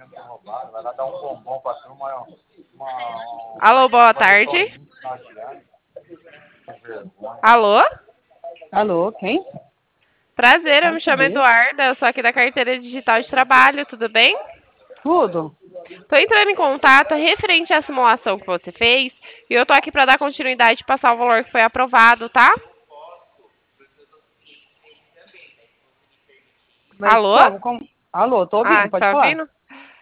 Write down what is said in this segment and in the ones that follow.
Alô, boa tarde. Alô? Alô, quem? Prazer, eu Vai me chamo saber. Eduarda, eu sou aqui da carteira digital de trabalho, tudo bem? Tudo. Tô entrando em contato referente à simulação que você fez e eu tô aqui para dar continuidade e passar o valor que foi aprovado, tá? Mas Alô? como? Alô, tô ouvindo, Ah, pode tá falar. ouvindo?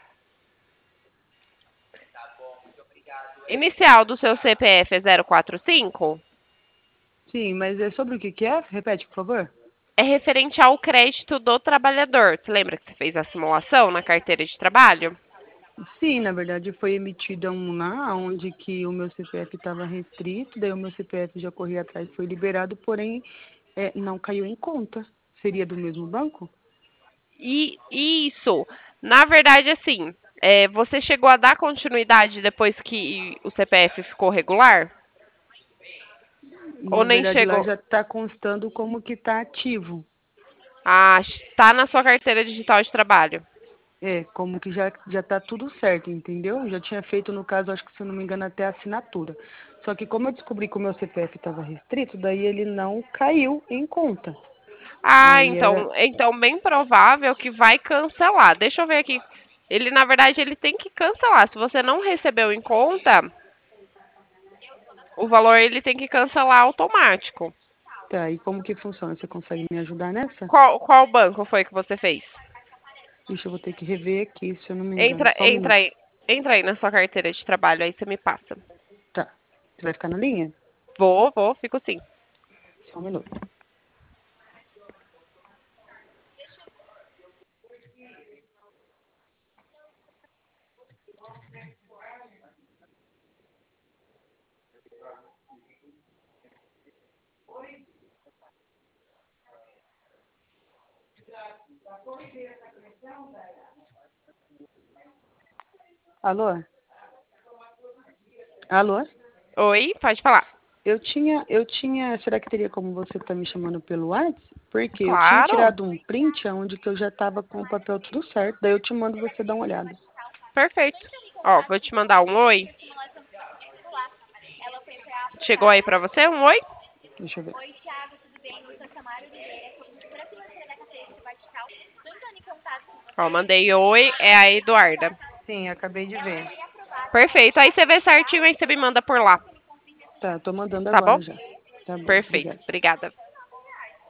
Inicial do seu CPF é 045? Sim, mas é sobre o que é? Repete, por favor. É referente ao crédito do trabalhador. Você lembra que você fez a simulação na carteira de trabalho? Sim, na verdade foi emitida um lá, onde que o meu CPF estava restrito, daí o meu CPF já corri atrás, foi liberado, porém não caiu em conta. Seria do mesmo banco? E isso, na verdade, assim, você chegou a dar continuidade depois que o CPF ficou regular? Ou Na nem verdade lá chegou? já está constando como que está ativo. Ah, tá na sua carteira digital de trabalho. Como que já tá tudo certo, entendeu? Já tinha feito, no caso, acho que se eu não me engano, até a assinatura. Só que como eu descobri que o meu CPF estava restrito, daí ele não caiu em conta. Ah, Aí era. então bem provável que vai cancelar. Deixa eu ver aqui. Ele, na verdade, ele tem que cancelar. Se você não recebeu em conta, o valor ele tem que cancelar automático. Tá, e como que funciona? Você consegue me ajudar nessa? Qual banco foi que você fez? Ixi, eu vou ter que rever aqui, se eu não me engano. Entra, Só um entra minuto. aí, entra aí na sua carteira de trabalho, aí você me passa. Tá. Você vai ficar na linha? Vou, fico sim. Só um minuto. Alô? Alô? Oi, pode falar. Será que teria como você estar me chamando pelo WhatsApp? Porque eu tinha Claro, tirado um print onde que eu já estava com o papel tudo certo, daí eu te mando você dar uma olhada. perfeito. Ó, vou te mandar um oi. Chegou aí pra você um oi? Deixa eu ver. Ó, mandei oi, é a Eduarda. Sim, acabei de ver. Perfeito. Aí você vê certinho, aí você me manda por lá. Tá, tô mandando Tá bom? agora já. Tá bom, Perfeito. obrigada. Obrigada.